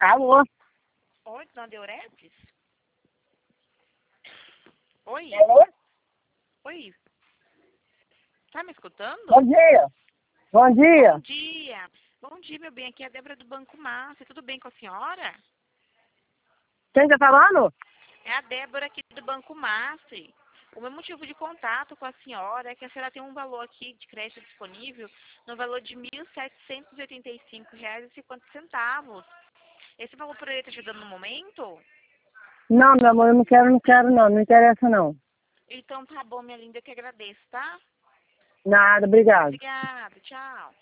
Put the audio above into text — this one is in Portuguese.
Alô? Oi, dona Deuretes? Oi? Alô? Oi? Tá me escutando? Bom dia. Bom dia. Bom dia. Bom dia, meu bem. Aqui é a Débora do Banco Massa. Tudo bem com a senhora? Quem tá falando? É a Débora aqui do Banco Massa. O meu motivo de contato com a senhora é que a senhora tem um valor aqui de crédito disponível no valor de R$ 1.785,50. Esse valor poderia estar ajudando no momento? Não, meu amor, eu não quero não. Não interessa não. Então tá bom, minha linda. Eu que agradeço, tá? Nada, obrigado. Obrigada. Tchau.